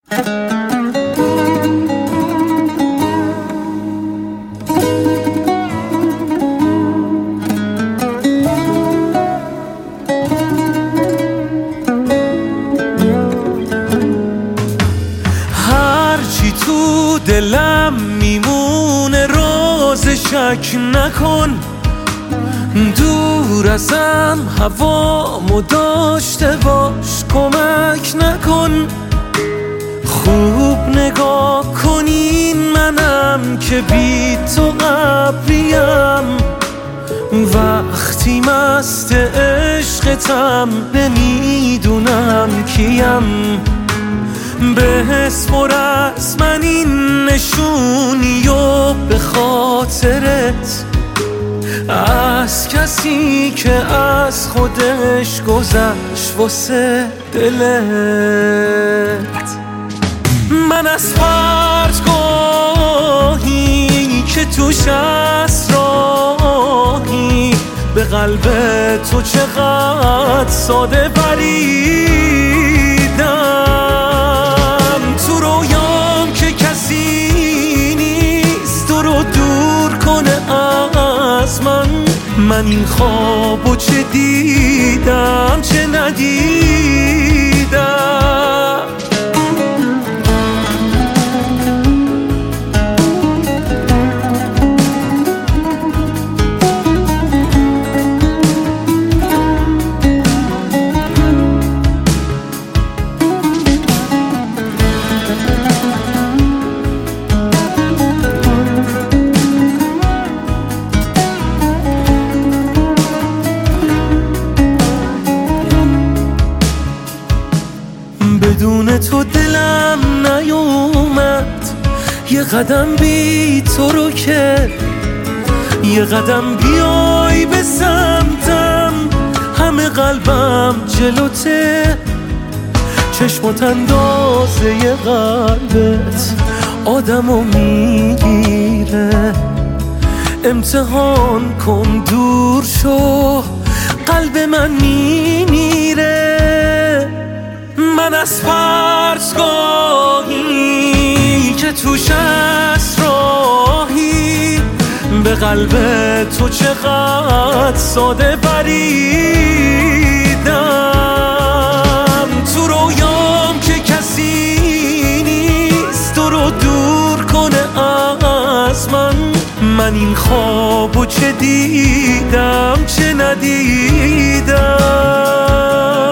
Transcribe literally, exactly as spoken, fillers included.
هرچی تو دلم میمونه راز شک نکن، دور ازم هوامو داشته باش کمک نکن. خوب نگاه کنین منم که بی تو قبریم، وقتی مست عشقتم نمیدونم کیم. بسپر از من این نشونی و به خاطرت، از کسی که از خودش گذشت واسه دلت. من از پرتگاهی که توش اسراری، به قلب تو چقدر ساده بریدم. تو رویام که کسی نیست تو رو دور کنه از من، من این خوابو چه دیدم چه ندیدم. بدون تو دلم نیومد یه قدم بی تو رو که، یه قدم بیای به سمتم همه قلبم جلوته. چشمات اندازه ی قلبت آدمو میگیره، امتحان کن دور شو قلب من میمیره. من از پرتگاهی که توش اسراری، به قلب تو چقدر ساده بریدم. تو رویام که کسی نیست تو رو دور کنه از من، من این خوابو چه دیدم چه ندیدم.